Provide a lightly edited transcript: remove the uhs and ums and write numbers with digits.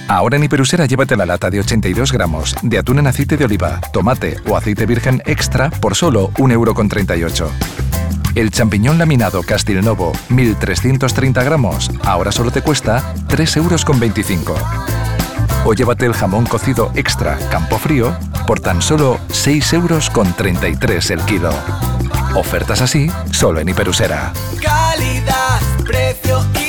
Ahora en Hiperusera llévate la lata de 82 gramos de atún en aceite de oliva, tomate o aceite virgen extra por solo 1,38 €. El champiñón laminado Castelnovo 1330 gramos ahora solo te cuesta 3,25 €. O llévate el jamón cocido extra Campofrío por tan solo 6,33 € el kilo. Ofertas así solo en Hiperusera. Calidad, precio y